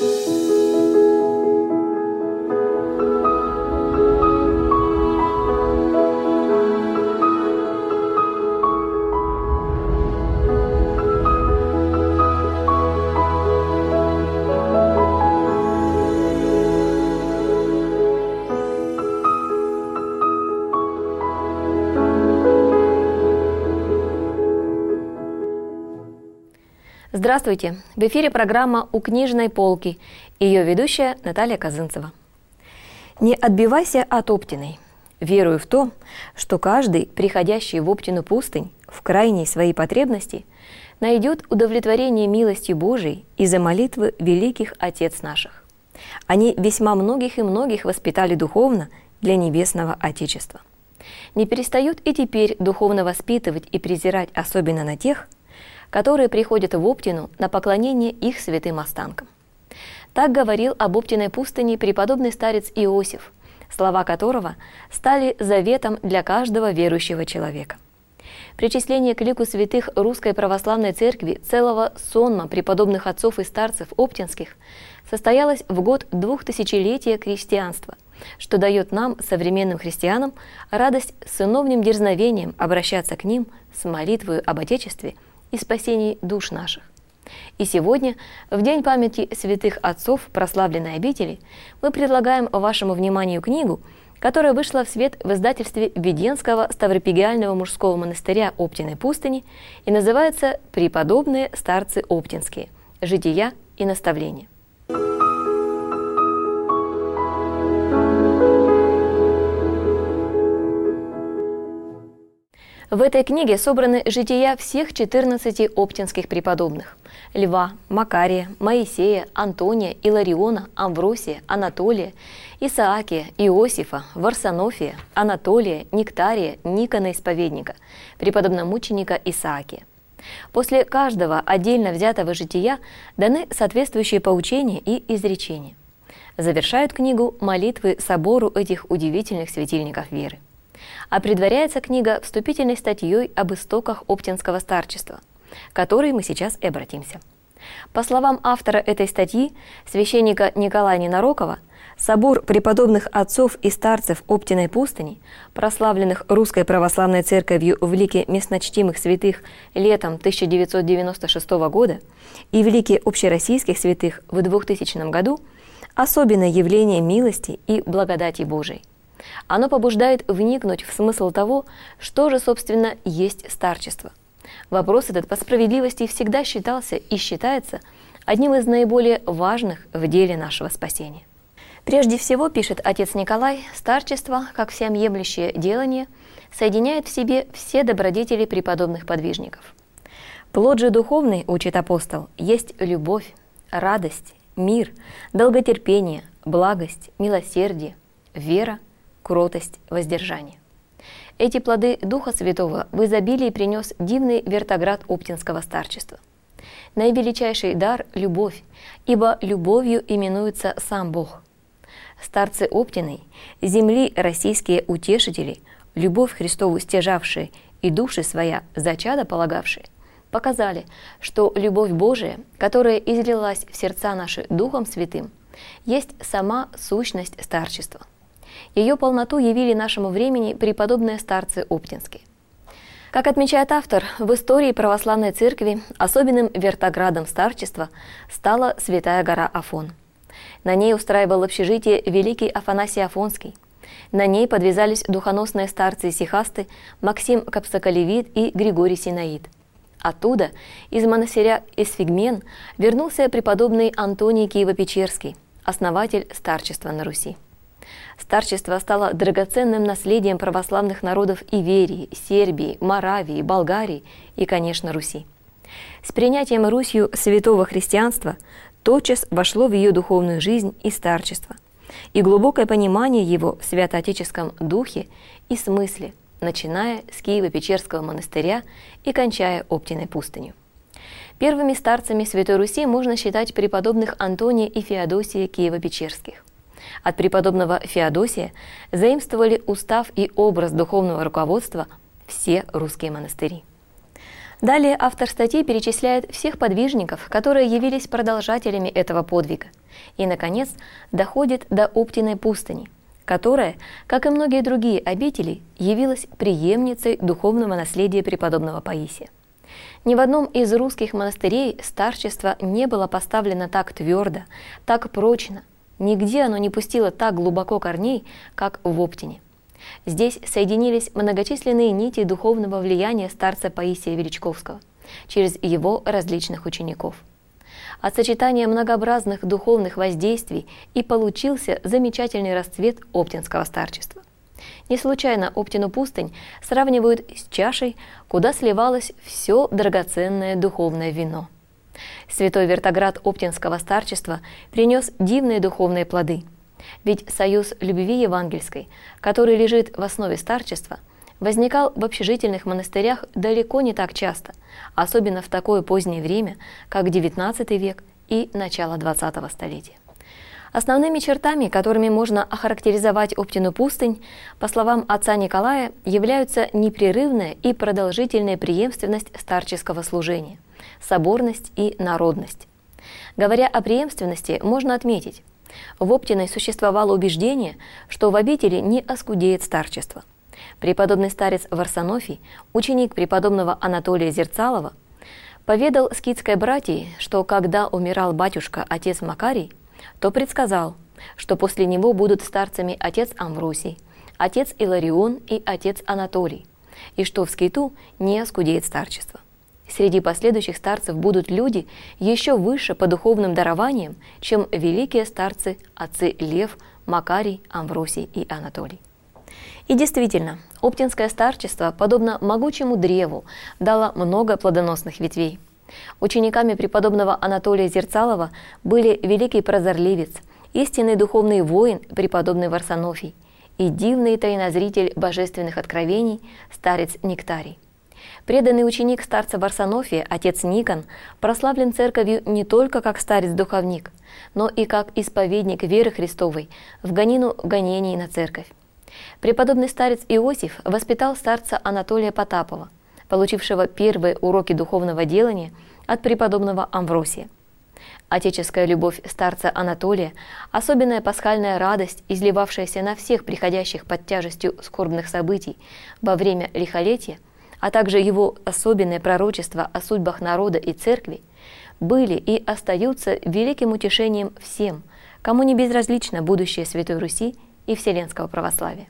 Здравствуйте! В эфире программа «У книжной полки». Ее ведущая Наталья Казынцева. Не отбивайся от Оптиной. Верую в то, что каждый, приходящий в Оптину пустынь в крайней своей потребности, найдет удовлетворение милостью Божией из-за молитвы великих Отец наших. Они весьма многих и многих воспитали духовно для небесного Отечества. Не перестают и теперь духовно воспитывать и презирать особенно на тех, которые приходят в Оптину на поклонение их святым останкам. Так говорил об Оптиной пустыне преподобный старец Иосиф, слова которого стали заветом для каждого верующего человека. Причисление к лику святых Русской Православной Церкви целого сонма преподобных отцов и старцев оптинских состоялось в год 2000-летия христианства, что дает нам, современным христианам, радость с сыновним дерзновением обращаться к ним с молитвою об Отечестве и спасении душ наших. И сегодня, в день памяти святых отцов прославленной обители, мы предлагаем вашему вниманию книгу, которая вышла в свет в издательстве Веденского Ставропигиального мужского монастыря Оптиной пустыни и называется «Преподобные старцы оптинские. Жития и наставления». В этой книге собраны жития всех 14 оптинских преподобных – Льва, Макария, Моисея, Антония, Илариона, Амвросия, Анатолия, Исаакия, Иосифа, Варсонофия, Анатолия, Нектария, Никона Исповедника, преподобномученика Исаакия. После каждого отдельно взятого жития даны соответствующие поучения и изречения. Завершают книгу молитвы собору этих удивительных светильников веры. А предваряется книга вступительной статьей об истоках оптинского старчества, к которой мы сейчас и обратимся. По словам автора этой статьи, священника Николая Ненарокова, собор преподобных отцов и старцев Оптиной пустыни, прославленных Русской Православной Церковью в лике местночтимых святых летом 1996 года и в лике общероссийских святых в 2000 году, особенное явление милости и благодати Божией. Оно побуждает вникнуть в смысл того, что же, собственно, есть старчество. Вопрос этот по справедливости всегда считался и считается одним из наиболее важных в деле нашего спасения. Прежде всего, пишет отец Николай, старчество, как всеобъемлющее делание, соединяет в себе все добродетели преподобных подвижников. Плод же духовный, учит апостол, есть любовь, радость, мир, долготерпение, благость, милосердие, вера, кротость, воздержание. Эти плоды Духа Святого в изобилии принес дивный вертоград оптинского старчества. Наивеличайший дар – любовь, ибо любовью именуется сам Бог. Старцы Оптиной, земли российские утешители, любовь Христову стяжавшие и души своя за чадо полагавшие, показали, что любовь Божия, которая излилась в сердца наши Духом Святым, есть сама сущность старчества. Ее полноту явили нашему времени преподобные старцы оптинские. Как отмечает автор, в истории православной церкви особенным вертоградом старчества стала Святая гора Афон. На ней устраивал общежитие великий Афанасий Афонский. На ней подвязались духоносные старцы-исихасты Максим Капсакалевит и Григорий Синаид. Оттуда, из монастыря Эсфигмен, вернулся преподобный Антоний Киево-Печерский, основатель старчества на Руси. Старчество стало драгоценным наследием православных народов Иверии, Сербии, Моравии, Болгарии и, конечно, Руси. С принятием Русью святого христианства тотчас вошло в ее духовную жизнь и старчество, и глубокое понимание его в святоотеческом духе и смысле, начиная с Киево-Печерского монастыря и кончая Оптиной пустынью. Первыми старцами Святой Руси можно считать преподобных Антония и Феодосия Киево-Печерских. От преподобного Феодосия заимствовали устав и образ духовного руководства все русские монастыри. Далее автор статьи перечисляет всех подвижников, которые явились продолжателями этого подвига, И, наконец, доходит до Оптиной пустыни, которая, как и многие другие обители, явилась преемницей духовного наследия преподобного Паисия. Ни в одном из русских монастырей старчество не было поставлено так твердо, так прочно, нигде оно не пустило так глубоко корней, как в Оптине. Здесь соединились многочисленные нити духовного влияния старца Паисия Величковского через его различных учеников. От сочетания многообразных духовных воздействий и получился замечательный расцвет оптинского старчества. Не случайно Оптину пустынь сравнивают с чашей, куда сливалось все драгоценное духовное вино. Святой Вертоград оптинского старчества принес дивные духовные плоды. Ведь союз любви евангельской, который лежит в основе старчества, возникал в общежительных монастырях далеко не так часто, особенно в такое позднее время, как XIX век и начало XX столетия. Основными чертами, которыми можно охарактеризовать Оптину пустынь, по словам отца Николая, являются непрерывная и продолжительная преемственность старческого служения, соборность и народность. Говоря о преемственности, можно отметить, в Оптиной существовало убеждение, что в обители не оскудеет старчество. Преподобный старец Варсонофий, ученик преподобного Анатолия Зерцалова, поведал скитской братии, что когда умирал батюшка отец Макарий, то предсказал, что после него будут старцами отец Амвросий, отец Иларион и отец Анатолий, и что в скиту не оскудеет старчество. Среди последующих старцев будут люди еще выше по духовным дарованиям, чем великие старцы отцы Лев, Макарий, Амвросий и Анатолий. И действительно, оптинское старчество, подобно могучему древу, дало много плодоносных ветвей. Учениками преподобного Анатолия Зерцалова были великий прозорливец, истинный духовный воин преподобный Варсонофий и дивный тайнозритель божественных откровений старец Нектарий. Преданный ученик старца Варсонофия, отец Никон, прославлен церковью не только как старец-духовник, но и как исповедник веры Христовой в гонину гонений на церковь. Преподобный старец Иосиф воспитал старца Анатолия Потапова, получившего первые уроки духовного делания от преподобного Амвросия. Отеческая любовь старца Анатолия, особенная пасхальная радость, изливавшаяся на всех приходящих под тяжестью скорбных событий во время лихолетия, а также его особенное пророчество о судьбах народа и церкви, были и остаются великим утешением всем, кому не безразлично будущее Святой Руси и вселенского православия.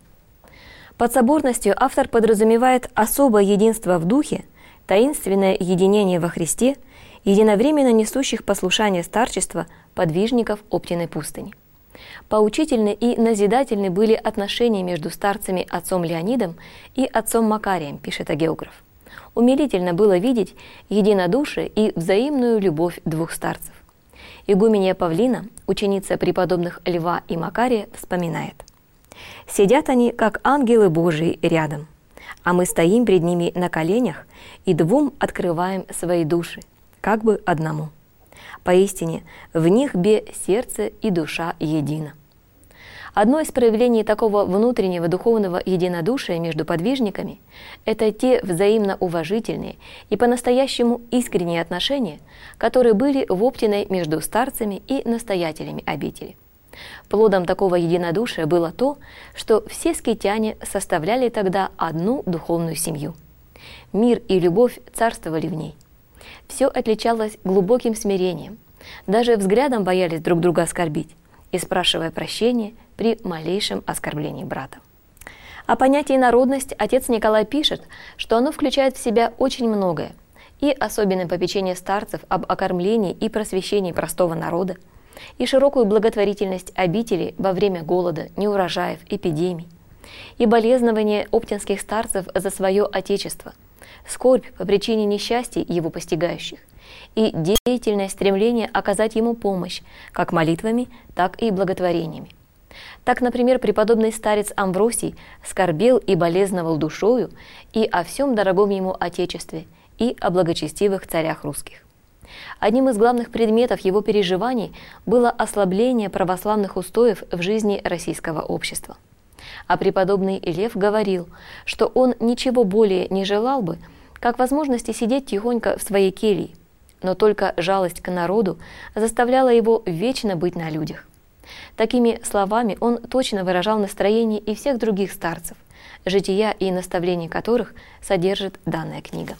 Под соборностью автор подразумевает особое единство в духе, таинственное единение во Христе, единовременно несущих послушание старчества подвижников Оптиной пустыни. Поучительны и назидательны были отношения между старцами отцом Леонидом и отцом Макарием, пишет агеограф. Умилительно было видеть единодушие и взаимную любовь двух старцев. Игуменья Павлина, ученица преподобных Льва и Макария, вспоминает: «Сидят они, как ангелы Божии, рядом, а мы стоим пред ними на коленях и двум открываем свои души, как бы одному. Поистине, в них бе сердце и душа едино». Одно из проявлений такого внутреннего духовного единодушия между подвижниками – это те взаимно уважительные и по-настоящему искренние отношения, которые были в Оптиной между старцами и настоятелями обители. Плодом такого единодушия было то, что все скитяне составляли тогда одну духовную семью. Мир и любовь царствовали в ней. Все отличалось глубоким смирением. Даже взглядом боялись друг друга оскорбить и спрашивая прощения при малейшем оскорблении брата. О понятии народность отец Николай пишет, что оно включает в себя очень многое, и особенное попечение старцев об окормлении и просвещении простого народа, и широкую благотворительность обители во время голода, неурожаев, эпидемий, и болезнование оптинских старцев за свое отечество, скорбь по причине несчастий его постигающих, и деятельное стремление оказать ему помощь как молитвами, так и благотворениями. Так, например, преподобный старец Амвросий скорбел и болезновал душою и о всем дорогом ему Отечестве, и о благочестивых царях русских. Одним из главных предметов его переживаний было ослабление православных устоев в жизни российского общества. А преподобный Лев говорил, что он ничего более не желал бы, как возможности сидеть тихонько в своей келье, но только жалость к народу заставляла его вечно быть на людях. Такими словами он точно выражал настроение и всех других старцев, жития и наставления которых содержит данная книга.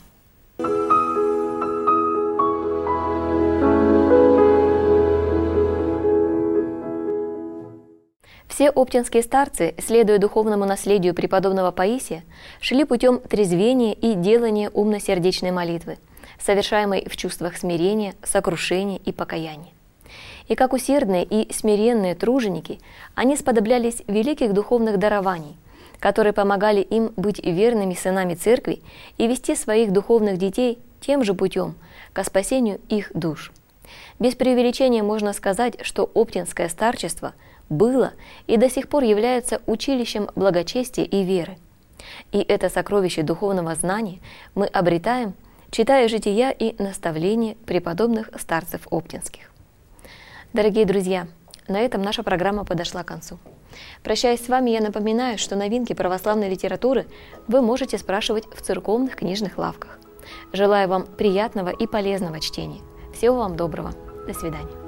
Все оптинские старцы, следуя духовному наследию преподобного Паисия, шли путем трезвения и делания умно-сердечной молитвы, совершаемой в чувствах смирения, сокрушения и покаяния. И как усердные и смиренные труженики, они сподоблялись великих духовных дарований, которые помогали им быть верными сынами Церкви и вести своих духовных детей тем же путем, ко спасению их душ. Без преувеличения можно сказать, что оптинское старчество было и до сих пор является училищем благочестия и веры. И это сокровище духовного знания мы обретаем, читая жития и наставления преподобных старцев оптинских. Дорогие друзья, на этом наша программа подошла к концу. Прощаясь с вами, я напоминаю, что новинки православной литературы вы можете спрашивать в церковных книжных лавках. Желаю вам приятного и полезного чтения. Всего вам доброго. До свидания.